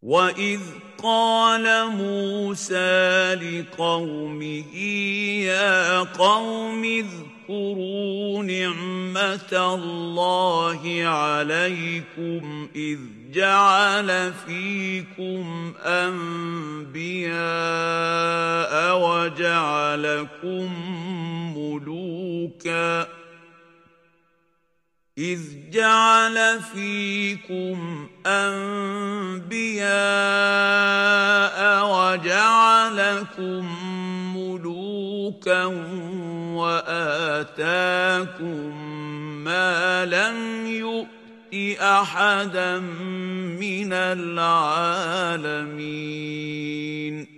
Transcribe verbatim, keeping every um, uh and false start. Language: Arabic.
وَإِذْ قَالَ مُوسَىٰ لِقَوْمِهِ يَا قَوْمِ اذْكُرُوا نِعْمَةَ اللَّهِ عَلَيْكُمْ إِذْ جَعَلَ فِيكُمْ أَنبِيَاءَ وَجَعَلَكُم مُّلُوكًا إِذْ جَعَلَ فِيكُمْ أَنبِيَاءَ وَجَعَلَكُم مُّلُوكًا وَآتَاكُم مَّا لَمْ يُؤْتِ أَحَدًا مِّنَ الْعَالَمِينَ